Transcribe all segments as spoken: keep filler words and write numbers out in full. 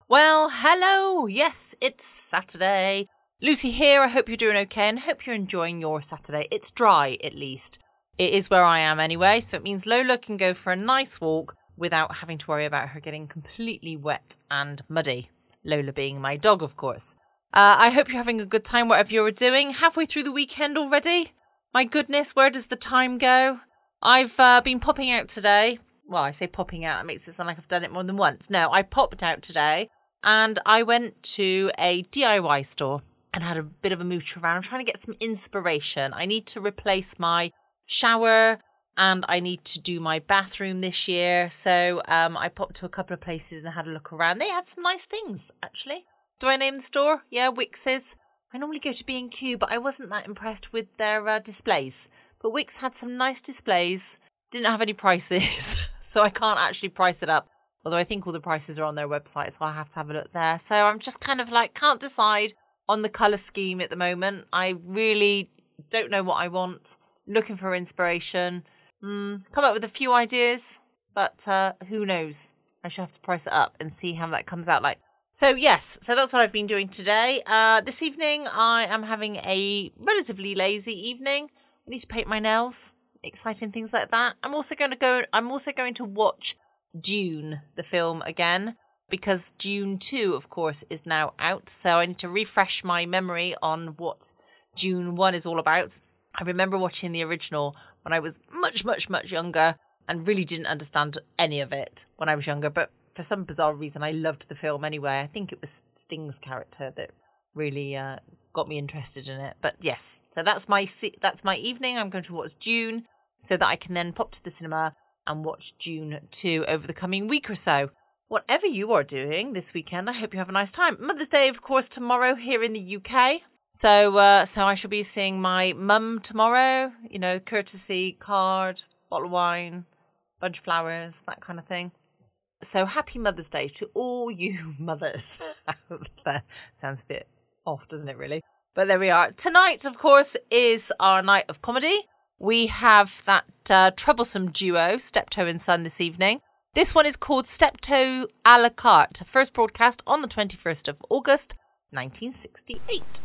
Well, hello. Yes, it's Saturday. Lucy here. I hope you're doing okay and hope you're enjoying your Saturday. It's dry, at least. It is where I am anyway, so it means Lola can go for a nice walk without having to worry about her getting completely wet and muddy. Lola being my dog, of course. Uh, I hope you're having a good time whatever you're doing. Halfway through the weekend already? My goodness, where does the time go? I've uh, been popping out today. Well, I say popping out, it makes it sound like I've done it more than once. No, I popped out today. And I went to a D I Y store and had a bit of a mooch around. I'm trying to get some inspiration. I need to replace my shower and I need to do my bathroom this year. So um, I popped to a couple of places and had a look around. They had some nice things, actually. Do I name the store? Yeah, Wicks's. I normally go to B and Q, but I wasn't that impressed with their uh, displays. But Wicks had some nice displays. Didn't have any prices, so I can't actually price it up. Although I think all the prices are on their website, so I'll have to have a look there. So I'm just kind of like, can't decide on the colour scheme at the moment. I really don't know what I want. Looking for inspiration. Mm, come up with a few ideas, but uh, who knows? I should have to price it up and see how that comes out like. So yes, so that's what I've been doing today. Uh, this evening, I am having a relatively lazy evening. I need to paint my nails. Exciting things like that. I'm also going to go, I'm also going to watch Dune, the film, again, because Dune two, of course, is now out, so I need to refresh my memory on what Dune one is all about. I remember watching the original when I was much, much, much younger and really didn't understand any of it when I was younger, but for some bizarre reason I loved the film anyway. I think it was Sting's character that really uh, got me interested in it. But yes, so that's my that's my evening. I'm going to watch Dune so that I can then pop to the cinema and watch Dune two over the coming week or so. Whatever you are doing this weekend, I hope you have a nice time. Mother's Day, of course, tomorrow here in the U K. So uh, so I shall be seeing my mum tomorrow. You know, courtesy card, bottle of wine, bunch of flowers, that kind of thing. So happy Mother's Day to all you mothers. That sounds a bit off, doesn't it, really? But there we are. Tonight, of course, is our night of comedy. We have that uh, troublesome duo, Steptoe and Son, this evening. This one is called Steptoe a la carte, first broadcast on the twenty-first of August, nineteen sixty-eight.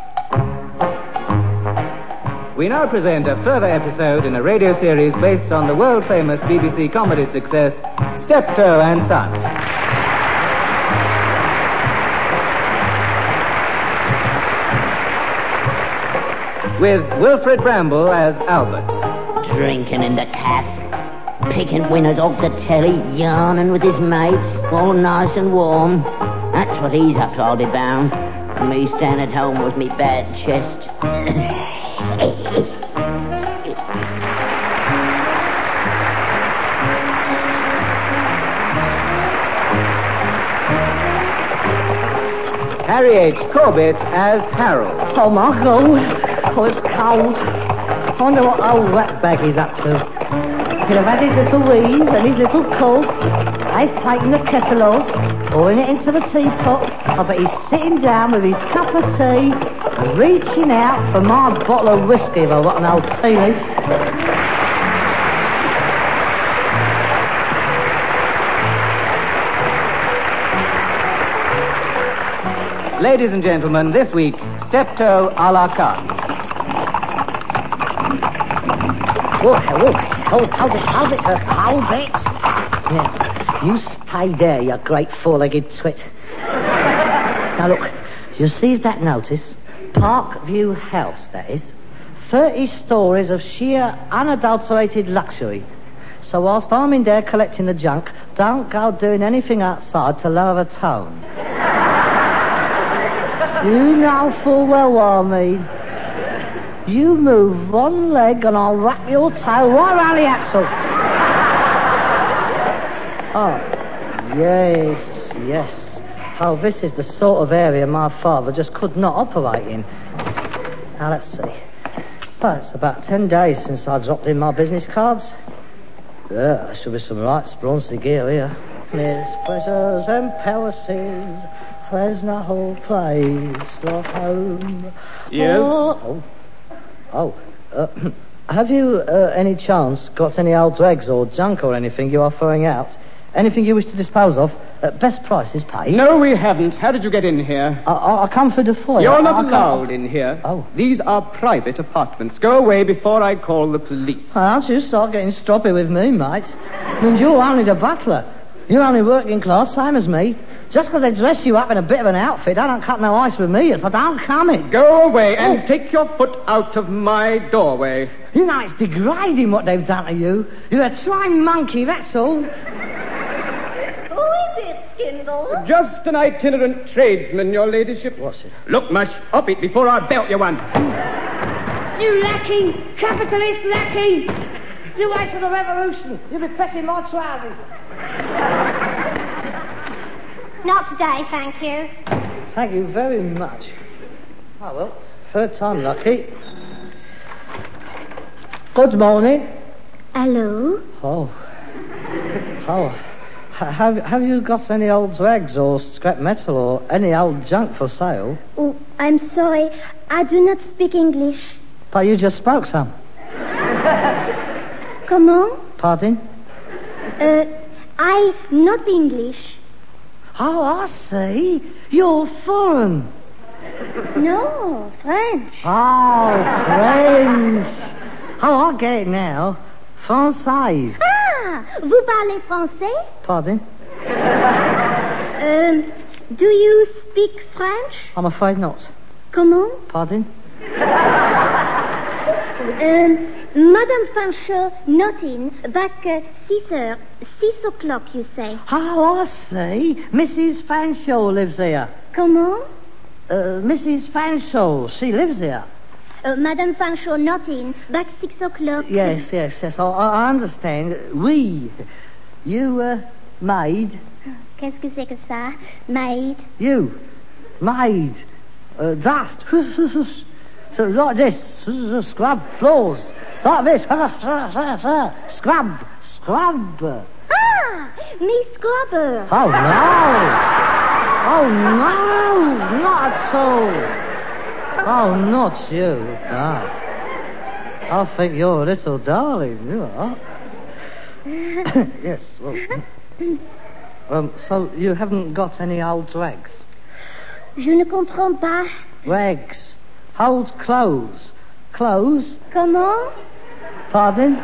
We now present a further episode in a radio series based on the world-famous B B C comedy success, Steptoe and Son. With Wilfred Bramble as Albert. Drinking in the caff, picking winners off the telly, yarning with his mates, all nice and warm. That's what he's up to, I'll be bound. And me staying at home with me bad chest. Harry H. Corbett as Harold. Oh, my God. Oh, it's cold. I wonder what old ratbag is up to. He'll have had his little wheeze and his little cough. He's taken the kettle off, pouring it into the teapot. I bet he's sitting down with his cup of tea and reaching out for my bottle of whiskey if I want an old tea leaf. Ladies and gentlemen, this week, Steptoe a la carte. Oh, hold, hold, hold it, hold it, uh, hold it. Yeah, you stay there, you great four-legged twit. Now look, you see that notice? Parkview House, that is. Thirty stories of sheer, unadulterated luxury. So whilst I'm in there collecting the junk, don't go doing anything outside to lower the tone. You know full well what I mean. You move one leg and I'll wrap your tail right around the axle. Oh, yes, yes. Oh, this is the sort of area my father just could not operate in. Now, let's see. Well, it's about ten days since I dropped in my business cards. Yeah, there should be some right sprawny gear here. There's pleasures and palaces. There's no whole place of home. Yes? Oh, oh. oh uh, have you, uh, any chance, got any old dregs or junk or anything you are throwing out? Anything you wish to dispose of, at best prices paid. No, we haven't. How did you get in here? I, I, I come through the foyer. You're I, not I allowed can't... in here. Oh. These are private apartments. Go away before I call the police. Can't you start getting stroppy with me, mate? I mean, you're only the butler. You're only working class, same as me. Just because they dress you up in a bit of an outfit, they don't cut no ice with me. It's I don't come it. Go away and Oh. take your foot out of my doorway. You know, it's degrading what they've done to you. You're a trained monkey, that's all. Who is it, Skindle? Just an itinerant tradesman, your ladyship. What's it? Look, Mush, up it before I belt you one. You lackey! Capitalist lackey! You wait till the revolution. You'll be pressing my trousers. Not today, thank you. Thank you very much. Oh, well, third time lucky. Good morning. Hello? Oh. Oh. H- Have, have you got any old rags or scrap metal or any old junk for sale? Oh, I'm sorry. I do not speak English. But you just spoke some. Comment? Pardon? Uh, I not English. Oh, I see. You're foreign. No, French. Oh, French. Oh, I get it now. Française. Ah, vous parlez français? Pardon? Um, do you speak French? I'm afraid not. Comment? Pardon? Um, Madame Fancher not in, back uh, six heures, six o'clock, you say. Oh, I see. Missus Fanshawe lives here. Comment? Uh, Missus Fanshawe, she lives here. Uh, Madame Fancher not in, back six o'clock. Yes, yes, yes. I, I understand. We. You, uh, maid. Qu'est-ce que c'est que ça? Maid. You. Maid. Uh, dust. So like this. Scrub floors. Like this. Scrub. Scrub. Ah, Miss Scrubber. Oh, no. Oh, no. Not at all. Oh, not you. No. I think you're a little darling, you are. Yes, well. Um, so you haven't got any old rags? Je ne comprends pas. Rags. Old clothes. Clothes? Comment? Pardon?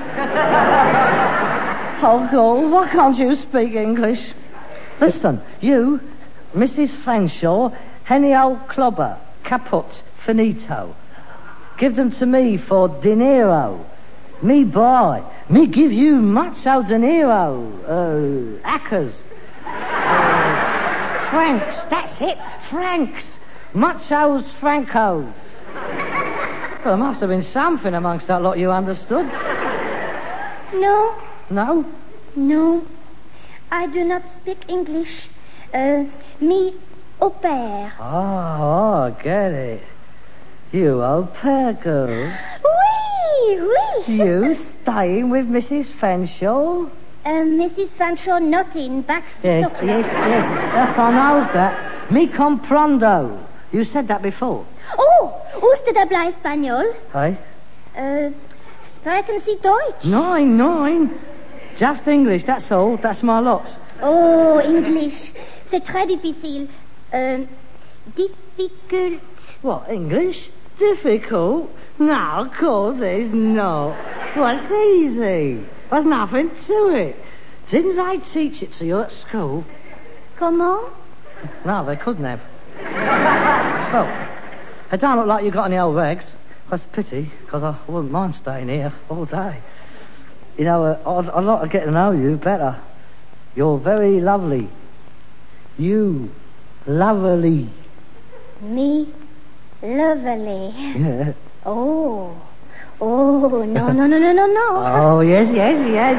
Oh, God, why can't you speak English? Listen, you, Missus Fanshawe, any old clobber, caput, finito. Give them to me for dinero. Me buy. Me give you macho dinero. Uh, acres. Uh, francs, that's it. Francs. Machos, francos. Well, there must have been something amongst that lot you understood. No, No? no. I do not speak English. Uh, me au pair. Oh, I get it. You old pair girl. Oui, oui. You staying with Missus Fanshawe? Uh, Missus Fancher not in, back six Yes, o'clock. yes, yes. Yes, I knows that. Me comprendo. You said that before. Oh, usted habla español? Hey? Uh, sprechen Sie Deutsch? Nine, nine. Just English, that's all. That's my lot. Oh, English. C'est très difficile. Euh, difficult. What, English? Difficult? No, of course it's not. Well, it's easy. There's nothing to it. Didn't they teach it to you at school? Comment? No, they couldn't have. Well, it don't look like you got any old rags. That's a pity, because I wouldn't mind staying here all day. You know, uh, I'd, I'd like to get to know you better. You're very lovely. You, lovely. Me, lovely. Yeah. Oh. Oh, no, no, no, no, no, no. Oh, yes, yes, yes,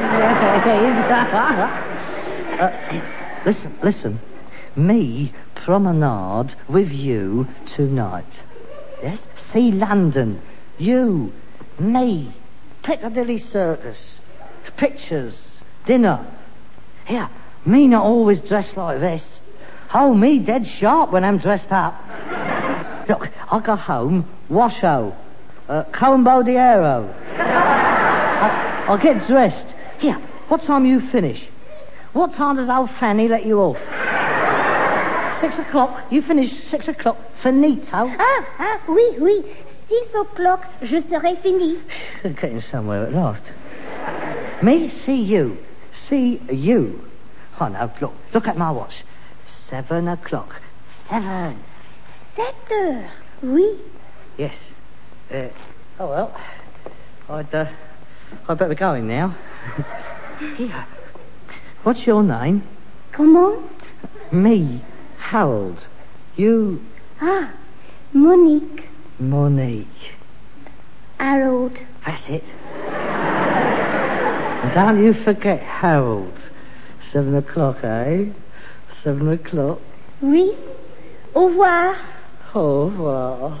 yes. uh, listen, listen. Me promenade with you tonight. Yes? See London. You. Me. Piccadilly Circus. Pictures. Dinner. Here, me not always dressed like this. Oh, me dead sharp when I'm dressed up. Look, I go home, washo, uh, combo de aero. I, I'll get dressed. Here, what time you finish? What time does old Fanny let you off? Six o'clock. You finish six o'clock. Finito. Ah, ah, oui, oui. Six o'clock, je serai fini. Getting somewhere at last. Me, see you. See you. Oh, no, look. Look at my watch. Seven o'clock. Seven. Sept heures, oui. Yes. Uh, oh, well. I'd, uh, I'd better be going now. Here. What's your name? Comment? Me, Harold. You... Ah, Monique. Monique. Harold. That's it. And don't you forget Harold. Seven o'clock, eh? Seven o'clock. Oui. Au revoir. Au revoir.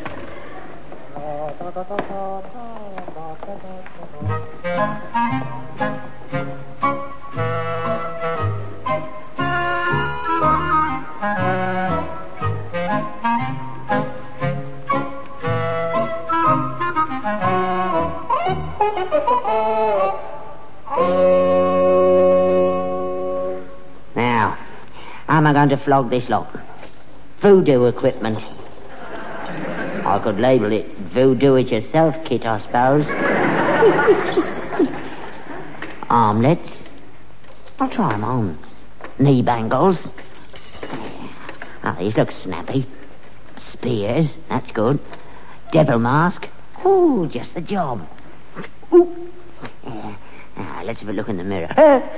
Now, how am I going to flog this lot? Voodoo equipment. I could label it Voodoo It Yourself kit, I suppose. Armlets. I'll try 'em on. Knee bangles. Oh, these look snappy. Spears. That's good. Devil mask. Ooh, just the job. Ooh. Yeah. Now, let's have a look in the mirror.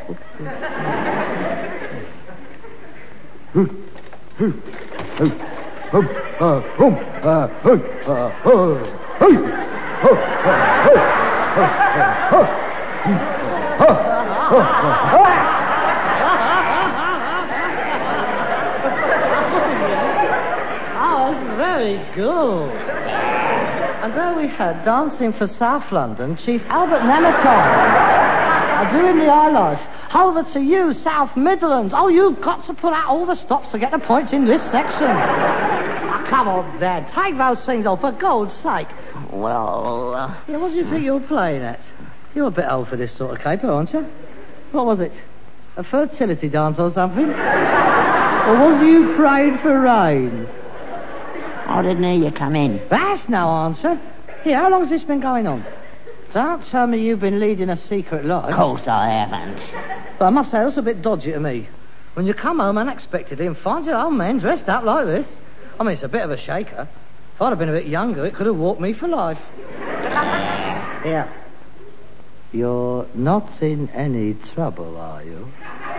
Oh, that's very good. And there we had dancing for South London, Chief Albert Nematine. Doing the high life. Over to you, South Midlands. Oh, you've got to pull out all the stops to get the points in this section. Oh, come on, Dad. Take those things off, for God's sake. Well, uh... Yeah, what do you think you're playing at? You're a bit old for this sort of caper, aren't you? What was it? A fertility dance or something? Or was you praying for rain? I didn't hear you come in. That's no answer. Here, how long has this been going on? Don't tell me you've been leading a secret life. Of course I haven't. But I must say, it's a bit dodgy to me. When you come home unexpectedly and find your old man dressed up like this. I mean, it's a bit of a shaker. If I'd have been a bit younger, it could have walked me for life. Yeah. You're not in any trouble, are you?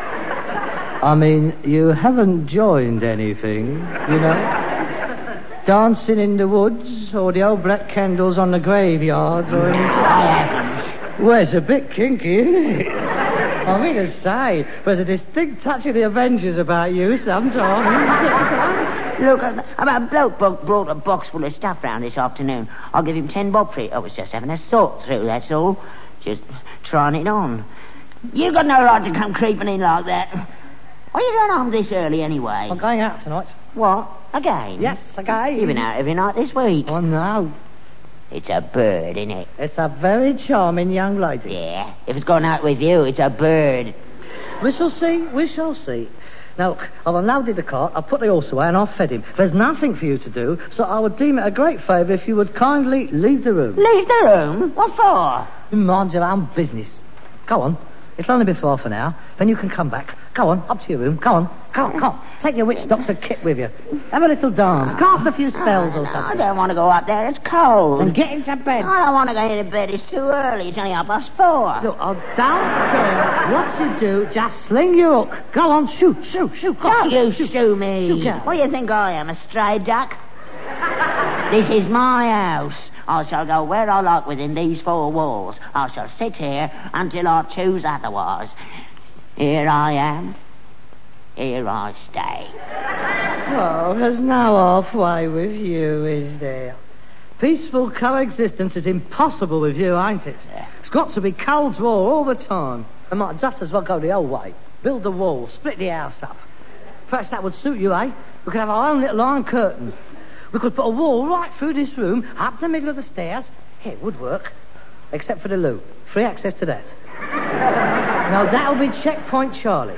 I mean, you haven't joined anything, you know? Dancing in the woods, or the old black candles on the graveyards, or anything? I haven't. Well, it's a bit kinky, isn't it? I mean to say, there's a distinct touch of the Avengers about you sometimes. Look, a bloke brought a box full of stuff round this afternoon. I'll give him ten bob for it. I was just having a sort through, that's all. Just trying it on. You got no right to come creeping in like that. What are you doing home this early, anyway? I'm going out tonight. What? Again? Yes, again. You've been out every night this week. Oh, no. It's a bird, isn't it? It's a very charming young lady. Yeah. If it's gone out with you, it's a bird. We shall see. We shall see. Now, look, I've unloaded the cart, I've put the horse away, and I've fed him. There's nothing for you to do, so I would deem it a great favour if you would kindly leave the room. Leave the room? What for? Mind your own business. Go on. It'll only be for half an hour. Then you can come back. Go on, up to your room. Go on. Come on, come on. Take your witch doctor kit with you. Have a little dance. Cast a few spells or something. I don't want to go up there. It's cold. And get into bed. I don't want to go into bed. It's too early. It's only half past four. Look, I don't care what you do. Just sling your hook. Go on, shoot, shoot, shoot. Go Don't on, you shoot. sue me. Shoot, go. What do you think I am, a stray duck? This is my house. I shall go where I like within these four walls. I shall sit here until I choose otherwise. Here I am. Here I stay. Oh, there's no halfway with you, is there? Peaceful coexistence is impossible with you, ain't it? Yeah. It's got to be Cold War all the time. I might just as well go the old way. Build the wall, split the house up. Perhaps that would suit you, eh? We could have our own little iron curtain. We could put a wall right through this room, up the middle of the stairs. Hey, it would work. Except for the loo. Free access to that. Now, that'll be checkpoint Charlie.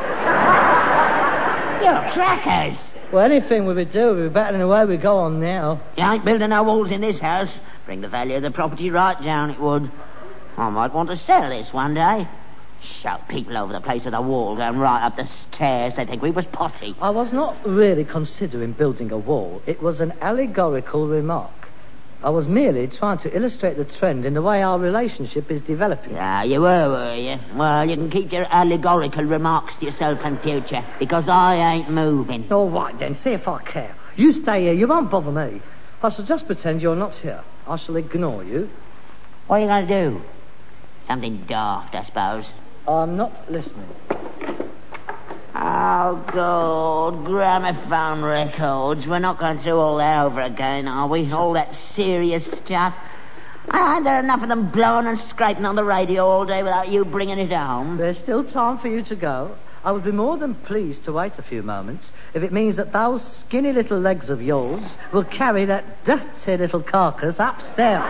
You're crackers. Well, anything we would do would be better than the way we go on now. You ain't building no walls in this house. Bring the value of the property right down, it would. I might want to sell this one day. Show people over the place with a wall going right up the stairs. They think we was potty. I was not really considering building a wall. It was an allegorical remark. I was merely trying to illustrate the trend in the way our relationship is developing. Yeah, you were, were you? Well, you can keep your allegorical remarks to yourself in future, because I ain't moving. All right, then, see if I care. You stay here, you won't bother me. I shall just pretend you're not here. I shall ignore you. What are you going to do? Something daft, I suppose. I'm not listening. Oh, God, gramophone records. We're not going through all that over again, are we? All that serious stuff. Aren't there enough of them blowing and scraping on the radio all day without you bringing it home? There's still time for you to go. I would be more than pleased to wait a few moments if it means that those skinny little legs of yours will carry that dirty little carcass upstairs.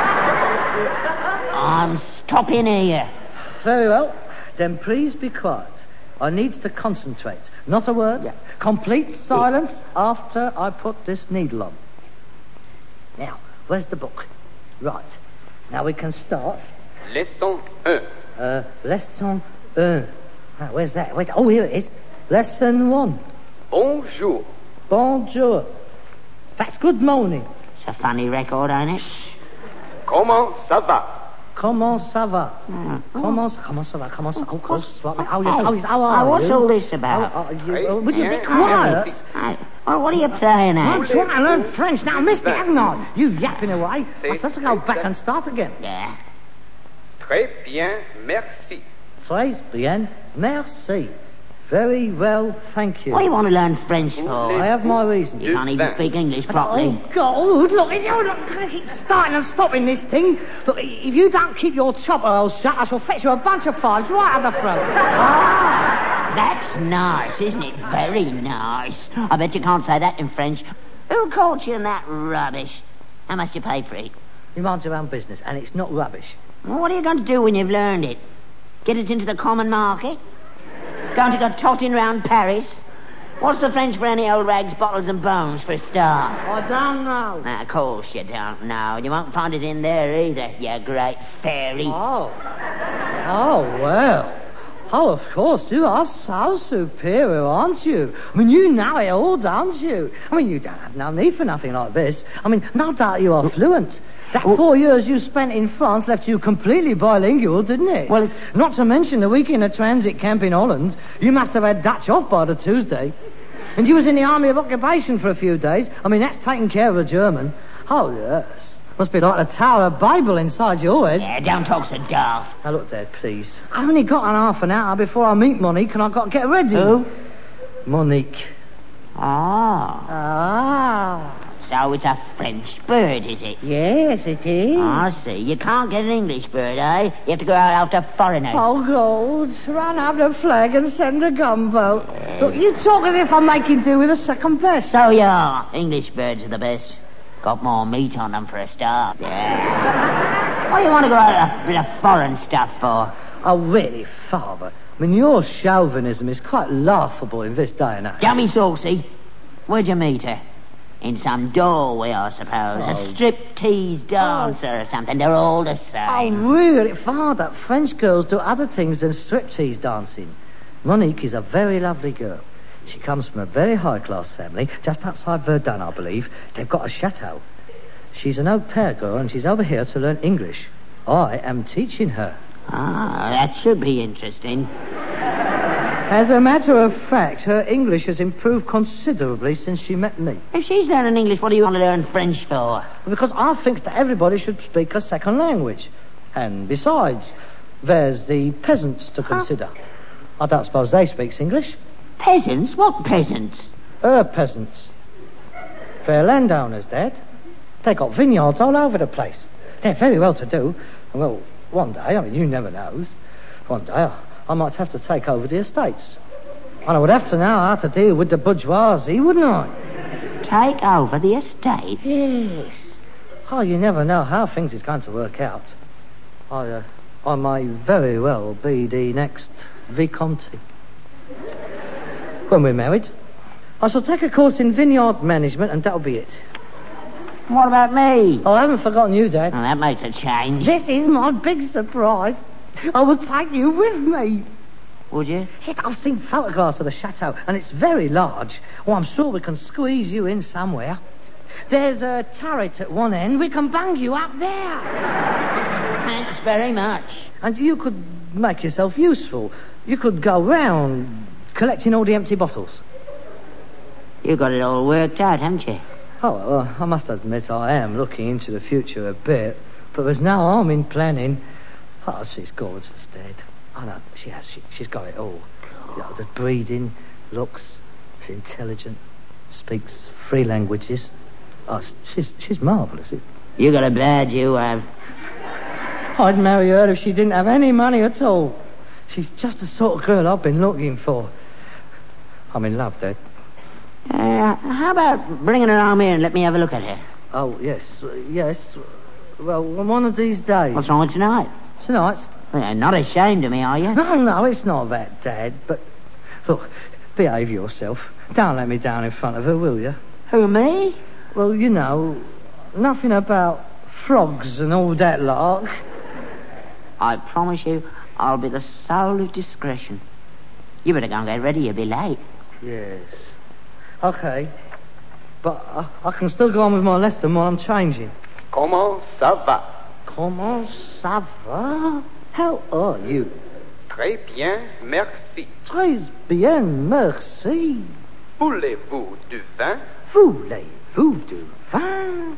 I'm stopping here. Very well. Then please be quiet. I need to concentrate. Not a word. Yeah. Complete silence after I put this needle on. Now, where's the book? Right. Now we can start. Leçon one. Uh, lesson one. Ah, where's that? Wait. Oh, here it is. Lesson one. Bonjour. Bonjour. That's good morning. It's a funny record, ain't it? Comment ça va? Comment ça va? Mm. Comment, comment ça va? Comment ça va? Oh, course. How, how, Hey, how, how are oh, what's you? all this about? How, are you, Hey, uh, would you be yeah, quiet? yeah. Hey, well, what are you playing at? I'm trying to learn French. Now, I missed it, haven't I? You yapping away. See, I have to go see, back see. and start again. Yeah. Très bien, merci. Très bien. Merci. Very well, thank you. What do you want to learn French for? I have my reasons. You can't even speak English properly. Oh, God, look, if you're not going to keep starting and stopping this thing, look, if you don't keep your chopper hole shut, I shall fetch you a bunch of fives right up the throat. Ah, that's nice, isn't it? Very nice. I bet you can't say that in French. Who called you that rubbish? How much do you pay for it? You mind your own business, and it's not rubbish. Well, what are you going to do when you've learned it? Get it into the common market? Going to go totting round Paris? What's the French for any old rags, bottles and bones, for a start? I don't know. Nah, of course you don't know. You won't find it in there either, you great fairy. Oh. Oh, well. Oh, of course, you are so superior, aren't you? I mean, you know it all, don't you? I mean, you don't have no need for nothing like this. I mean, no doubt you are fluent. That four years you spent in France left you completely bilingual, didn't it? Well, not to mention the week in a transit camp in Holland. You must have had Dutch off by the Tuesday. And you was in the Army of Occupation for a few days. I mean, that's taking care of a German. Oh, yes. Must be like the Tower of Babel inside your head. Yeah, don't talk so daft. Now, look, Dad, please. I've only got an half an hour before I meet Monique and I've got to get ready. Who? Monique. Ah. Ah. So it's a French bird, is it? Yes, it is. I see. You can't get an English bird, eh? You have to go out after foreigners. Oh, God. Run up the flag and send a gunboat. Look, you talk as if I'm making do with a second best. So you are. English birds are the best. Got more meat on them for a start. Yeah. What do you want to go out a bit of foreign stuff for? Oh, really, Father? I mean, your chauvinism is quite laughable in this day and age. Don't be saucy. Where'd you meet her? In some doorway, I suppose. Oh. A strip-tease dancer or something. They're all the Oh, same. really, Father? French girls do other things than striptease dancing. Monique is a very lovely girl. She comes from a very high-class family, just outside Verdun, I believe. They've got a chateau. She's an au pair girl, and she's over here to learn English. I am teaching her. Ah, that should be interesting. As a matter of fact, her English has improved considerably since she met me. If she's learning English, what do you want to learn French for? Because I think that everybody should speak a second language. And besides, there's the peasants to consider. I don't suppose they speak English. Peasants? What peasants? Her peasants. They're landowners, Dad. They've got vineyards all over the place. They're very well to do. Well, one day, I mean, you never knows. One day, I, I might have to take over the estates. And I would have to know how to deal with the bourgeoisie, wouldn't I? Take over the estate? Yes. Oh, you never know how things is going to work out. I, uh, I may very well be the next Visconti. When we're married, I shall take a course in vineyard management, and that'll be it. What about me? Oh, I haven't forgotten you, Dad. Well, that makes a change. This is my big surprise. I will take you with me. Would you? Yes, I've seen photographs of the chateau, and it's very large. Oh, I'm sure we can squeeze you in somewhere. There's a turret at one end. We can bang you up there. Thanks very much. And you could make yourself useful. You could go round collecting all the empty bottles. You got it all worked out, haven't you? Oh, well, I must admit I am looking into the future a bit, but there's no harm in planning. Oh, she's gorgeous, Dad. I know, she has. She, she's got it all. You know, the breeding, looks, is intelligent, speaks three languages. Oh, she's she's marvellous. You got a badge, you have. I'd marry her if she didn't have any money at all. She's just the sort of girl I've been looking for. I'm in love, Dad. Uh, how about bringing her home here and let me have a look at her? Oh, yes, yes. Well, one of these days. What's wrong with tonight? Tonight? Well, you're not ashamed of me, are you? No, no, it's not that, Dad. But, look, behave yourself. Don't let me down in front of her, will you? Who, me? Well, you know, nothing about frogs and all that lark. I promise you, I'll be the soul of discretion. You better go and get ready, you'll be late. Yes. Okay. But I, I can still go on with my lesson while I'm changing. Comment ça va? Comment ça va? How are you? Très bien, merci. Très bien, merci. Voulez-vous du vin? Voulez-vous du vin?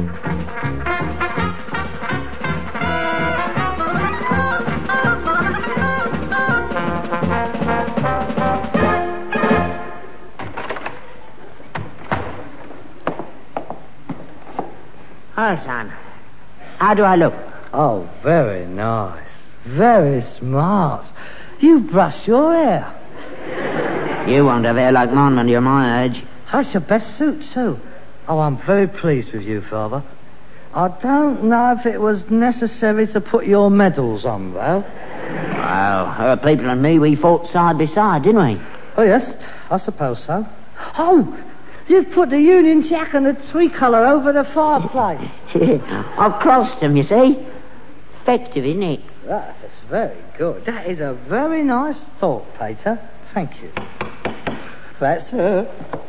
Well, son, how do I look? Oh, very nice. Very smart. You brush your hair. You won't have hair like mine when you're my age. That's your best suit, too. Oh, I'm very pleased with you, Father. I don't know if it was necessary to put your medals on, though. Well, her people and me, we fought side by side, didn't we? Oh, yes, I suppose so. Oh, you've put the Union Jack and the tricolour over the fireplace. I've crossed them, you see. Effective, isn't it? That's, that's very good. That is a very nice thought, Peter. Thank you. That's her.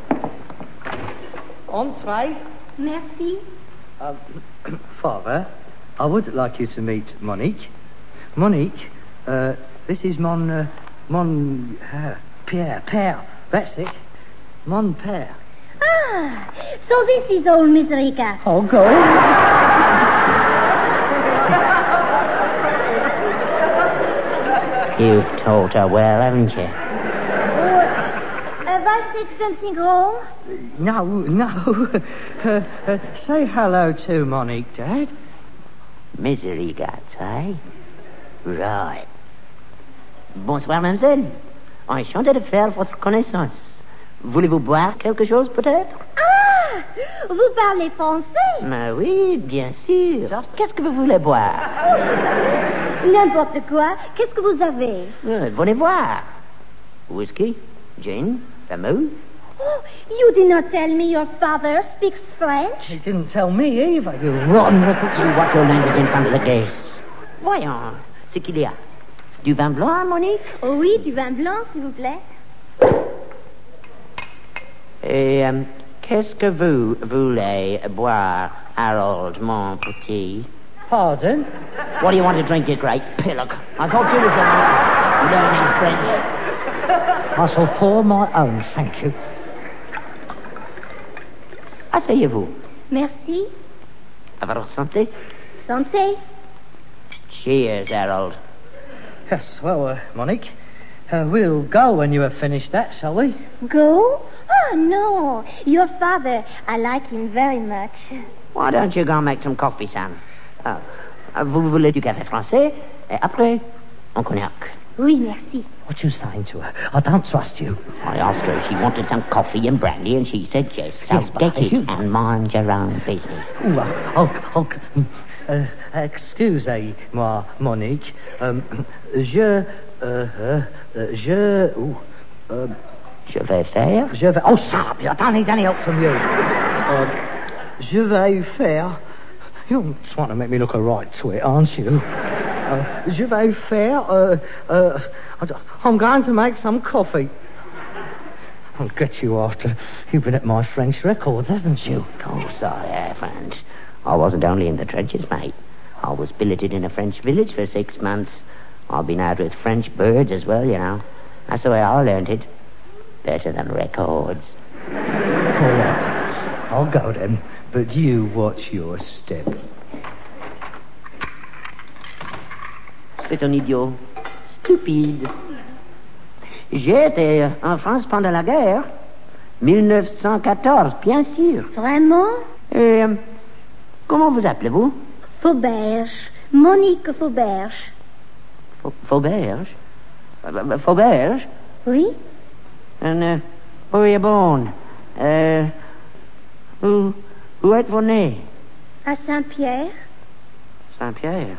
Entrees. Merci. Um, Father, I would like you to meet Monique. Monique, uh, this is Mon... Uh, Mon... Uh, Pierre. Pierre. That's it. Mon Père. Ah, so this is old Miserica. Oh, go. You've taught her well, haven't you? Oh, have I said something wrong? No, no. uh, uh, say hello to Monique, Dad. Misery guts, eh? Right. Bonsoir, mademoiselle. Enchanté de faire votre connaissance. Voulez-vous boire quelque chose, peut-être? Ah, vous parlez français? Mais oui, bien sûr. Qu'est-ce que vous voulez boire? N'importe quoi. Qu'est-ce que vous avez? Euh, venez voir. Whisky, gin, vermouth. Oh, you did not tell me your father speaks French. He didn't tell me either, you rotten little... You watch your language in front of the guests. Voyons, ce qu'il y a. Du vin blanc, Monique? Oh oui, du vin blanc, s'il vous plaît. Et euh, qu'est-ce que vous voulez boire, Harold, mon petit? Pardon? What do you want to drink, you great pillock? I thought you was the one learning French. I shall pour my own, thank you. Asseyez-vous. Merci. À votre santé. Santé. Cheers, Harold. Yes, well, uh, Monique, uh, we'll go when you have finished that, shall we? Go? Oh, no. Your father, I like him very much. Why don't you go and make some coffee, son? Uh, vous voulez du café français? Et après, un cognac. Oui, merci. What you saying to her? I don't trust you. I asked her if she wanted some coffee and brandy, and she said yes. So Yes, but get it you- and mind your own business. Ooh, uh, oh, oh, mm, uh, excusez-moi, Monique. Um, je, uh, uh, je, ooh, uh, Je vais faire. je vais, oh, shut up, I don't need any help from you. Uh, je vais faire, you're trying to make me look a right twit, aren't you? Uh, je vais faire, uh, uh, I'm going to make some coffee. I'll get you after you've been at my French records, haven't you? Of course I have, and I wasn't only in the trenches, mate. I was billeted in a French village for six months. I've been out with French birds as well, you know. That's the way I learned it. Better than records. All right, I'll go then, but you watch your step. C'est un idiot. Stupide. J'ai été en France pendant la guerre. mille neuf cent quatorze, bien sûr. Vraiment? Et, euh, comment vous appelez-vous? Fauberge. Monique Fauberge. Fa- Fauberge? Euh, Fauberge? Oui? And, uh, where were you born? Uh, où, où êtes-vous né? À Saint-Pierre? Saint-Pierre.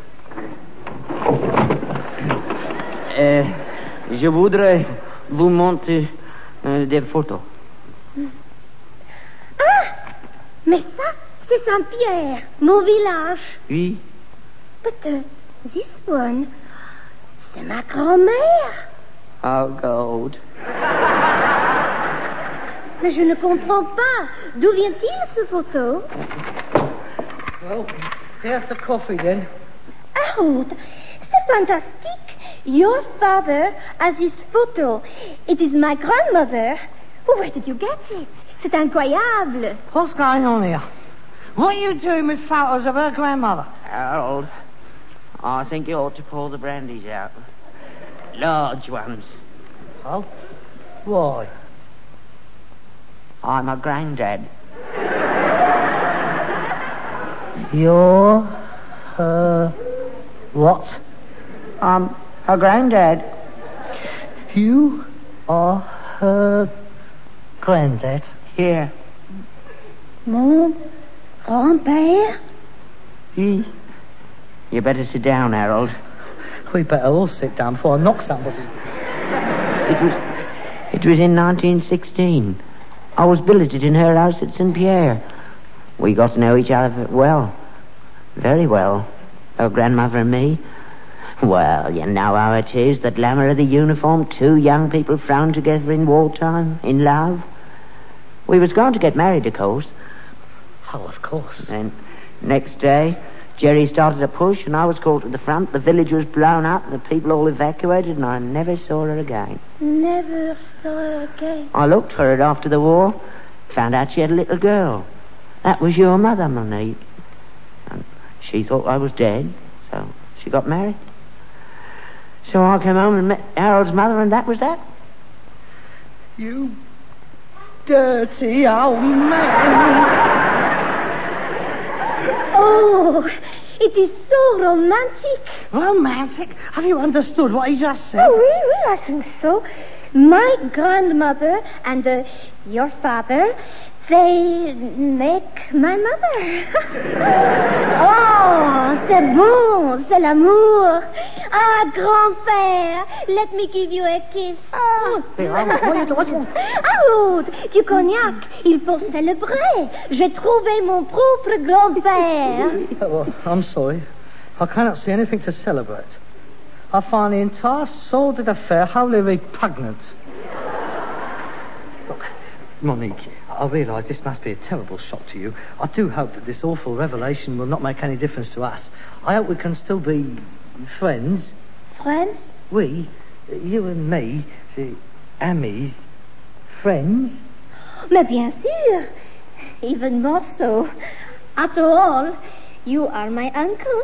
Euh, je voudrais vous montrer euh, des photos. Ah! Mais ça, c'est Saint-Pierre, mon village. Oui. But uh, this one, c'est ma grand-mère. Oh, God. Mais je ne comprends pas. D'où vient-il, ce photo? Well, here's the coffee then. Harold, c'est fantastique. Your father has this photo. It is my grandmother. Where did you get it? C'est incroyable. What's going on here? What are you doing with photos of her grandmother? Harold, I think you ought to pour the brandies out. Large ones. Oh? Why? I'm a granddad. You're her what? I'm a granddad. You are her granddad? Here. Mon grand-père? Oui. You better sit down, Harold. We better all sit down before I knock somebody. It was, it was in nineteen sixteen. I was billeted in her house at Saint Pierre. We got to know each other well. Very well. Her grandmother and me. Well, you know how it is. The glamour of the uniform. Two young people thrown together in wartime. In love. We was going to get married, of course. Oh, of course. Then, next day, Jerry started a push and I was called to the front. The village was blown up and the people all evacuated and I never saw her again. Never saw her again. I looked for her after the war. Found out she had a little girl. That was your mother, Monique. And she thought I was dead, so she got married. So I came home and met Harold's mother and that was that. You dirty old man. Oh, it is so romantic. Romantic? Have you understood what he just said? Oh, oui, oui, I think so. My grandmother and uh, your father, they make my mother. Oh, c'est bon, c'est l'amour. Ah, grand-père, let me give you a kiss. Oh. Here, Harold, what are you doing? Harold, du cognac, il faut célébrer. J'ai trouvé mon propre grand-père. Oh, well, I'm sorry. I cannot see anything to celebrate. I find the entire sordid affair wholly repugnant. Look, Monique, I realise this must be a terrible shock to you. I do hope that this awful revelation will not make any difference to us. I hope we can still be friends. Friends? We, you and me, the amis, friends. Mais bien sûr. Even more so. After all, you are my uncle.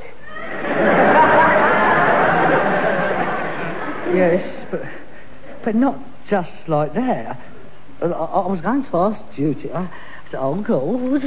Yes, but but not just like that. I, I was going to ask Judy. I, oh, God.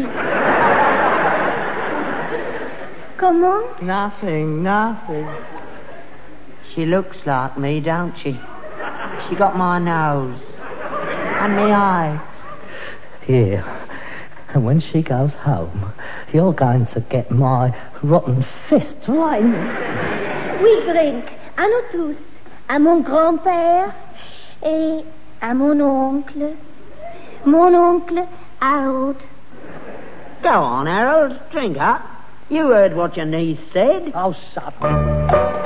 Comment? Nothing, nothing. She looks like me, don't she? She got my nose. And my eyes. Here. And when she goes home, you're going to get my rotten fist right in... Oui, drink. À nous tous. À mon grand-père et à mon oncle. Mon oncle Harold. Go on, Harold. Drink up. You heard what your niece said. Oh, shut up.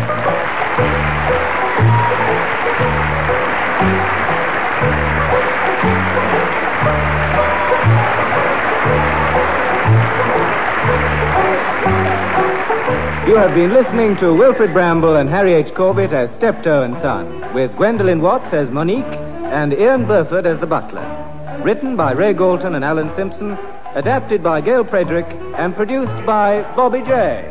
You have been listening to Wilfred Bramble and Harry H. Corbett as Steptoe and Son, with Gwendolyn Watts as Monique and Ian Burford as the butler. Written by Ray Galton and Alan Simpson, adapted by Gail Frederick, and produced by Bobby J.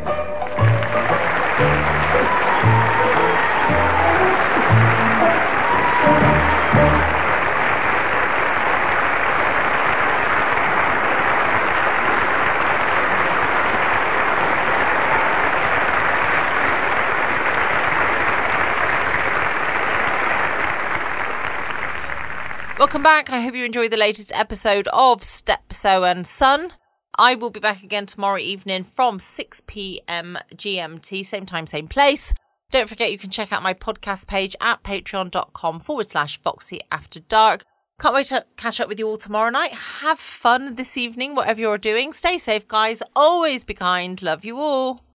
Welcome back. I hope you enjoyed the latest episode of Steptoe and Son. I will be back again tomorrow evening from six p.m. G M T, same time, same place. Don't forget you can check out my podcast page at patreon.com forward slash Foxy After Dark. Can't wait to catch up with you all tomorrow night. Have fun this evening, whatever you're doing. Stay safe, guys. Always be kind. Love you all.